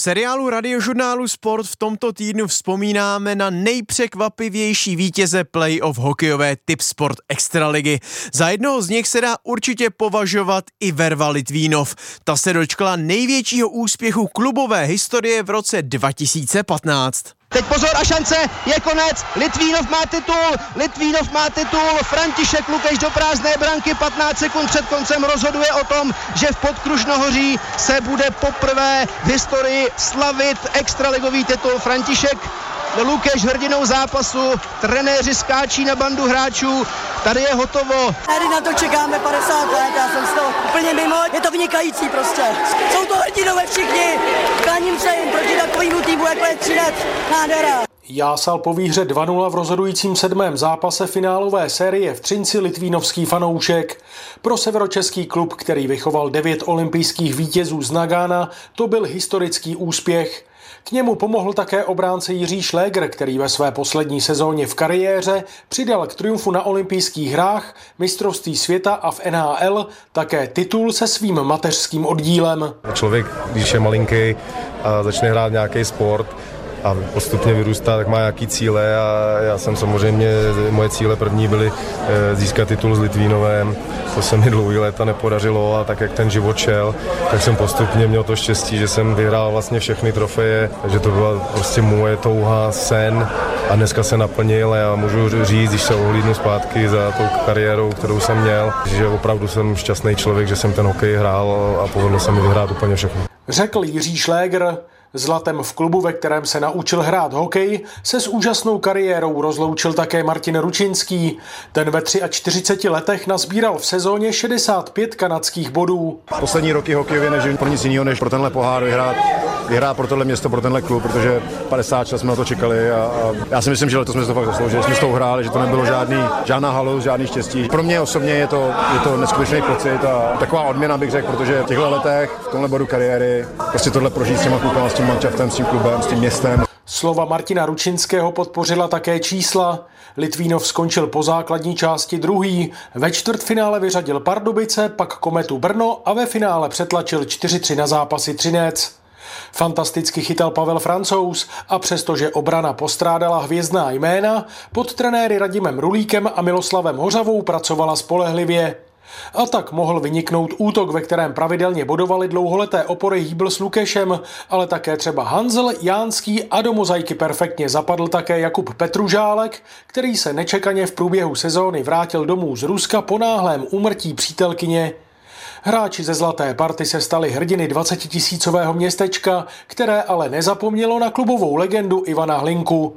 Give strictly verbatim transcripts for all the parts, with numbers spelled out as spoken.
V seriálu Radiožurnálu Sport v tomto týdnu vzpomínáme na nejpřekvapivější vítěze playoff hokejové Tipsport Extraligy. Za jednoho z nich se dá určitě považovat i Verva Litvínov. Ta se dočkala největšího úspěchu klubové historie v roce dva tisíce patnáct. Teď pozor a šance, je konec, Litvínov má titul, Litvínov má titul, František Lukeš do prázdné branky, patnáct sekund před koncem rozhoduje o tom, že v Podkružnohoří se bude poprvé v historii slavit extraligový titul. František Lukeš hrdinou zápasu, trenéři skáčí na bandu hráčů, tady je hotovo. Tady na to čekáme padesát let, já jsem z toho úplně mimo, je to vynikající prostě. Jsou to hrdinové všichni, kláním se jim proti takovýmu týmu, jako je Třinec, nádhera. Jásal po výhře dva nula v rozhodujícím sedmém zápase finálové série v Třinci litvínovský fanoušek. Pro severočeský klub, který vychoval devět olympijských vítězů z Nagána, to byl historický úspěch. K němu pomohl také obránce Jiří Šlégr, který ve své poslední sezóně v kariéře přidal k triumfu na olympijských hrách, mistrovství světa a v N H L také titul se svým mateřským oddílem. Člověk, když je malinký a začne hrát nějaký sport a postupně vyrůstá, tak má nějaký cíle a já jsem samozřejmě, moje cíle první byly získat titul s Litvínovem. To se mi dlouhý léta nepodařilo a tak, jak ten život šel, tak jsem postupně měl to štěstí, že jsem vyhrál vlastně všechny trofeje, takže to byla prostě moje touha, sen a dneska se naplnil a já můžu říct, když se ohlídnu zpátky za tou kariérou, kterou jsem měl, že opravdu jsem šťastný člověk, že jsem ten hokej hrál a povedlo se mi vyhrát úplně všechno. Řekl Jiří Šlégr. Zlatem v klubu, ve kterém se naučil hrát hokej, se s úžasnou kariérou rozloučil také Martin Ručinský. Ten ve čtyřiceti třech letech nazbíral v sezóně šedesát pět kanadských bodů. Poslední roky hokejově nežil pro nic jiného, než pro tenhle pohár vyhrát. Vyhrát pro tohle město, pro tenhle klub, protože padesát let jsme na to čekali a, a já si myslím, že letos jsme to fakt zasloužili, že jsme s tou hráli, že to nebylo žádný, žádná halu, žádný štěstí. Pro mě osobně je to, je to neskutečný pocit a taková odměna bych řekl, protože v těchto letech, v tomhle bodu kariéry, prostě tohle prožít s těma klukama, s tím manšaftem, s tím klubem, s tím městem. Slova Martina Ručinského podpořila také čísla. Litvínov skončil po základní části druhý. Ve čtvrtfinále vyřadil Pardubice, pak Kometu Brno a ve finále přetlačil čtyři tři na zápasy Třinec. Fantasticky chytal Pavel Francouz a přestože obrana postrádala hvězdná jména, pod trenéry Radimem Rulíkem a Miloslavem Hořavou pracovala spolehlivě. A tak mohl vyniknout útok, ve kterém pravidelně bodovali dlouholeté opory Hýbl s Lukešem, ale také třeba Hanzel, Jánský a do mozaiky perfektně zapadl také Jakub Petružálek, který se nečekaně v průběhu sezóny vrátil domů z Ruska po náhlém úmrtí přítelkyně. Hráči ze Zlaté party se stali hrdiny dvacetitisícového městečka, které ale nezapomnělo na klubovou legendu Ivana Hlinku.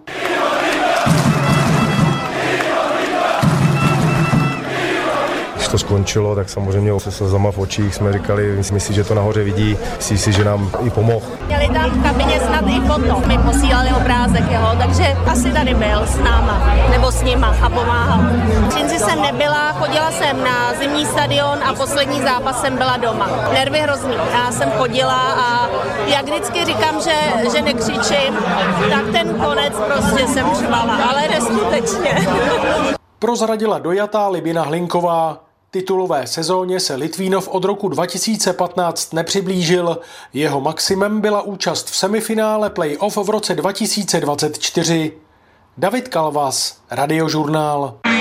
Když to skončilo, tak samozřejmě se slzama v očích jsme říkali, myslí si, že to nahoře vidí, myslí si, že nám i pomohl. Měli tam v kabině snad i foto, mi posílali obrázek jeho, takže asi tady byl s náma, nebo s nima a pomáhal. V Třinci jsem nebyla, chodila jsem na zimní stadion a poslední zápas jsem byla doma. Nervy hrozný, já jsem chodila a jak vždycky říkám, že, že nekřičím, tak ten konec prostě jsem řvala, ale neskutečně. Prozradila dojatá Libina Hlinková. Titulové sezóně se Litvínov od roku dva tisíce patnáct nepřiblížil. Jeho maximem byla účast v semifinále play-off v roce dva tisíce dvacet čtyři. David Kalvas, Radiožurnál.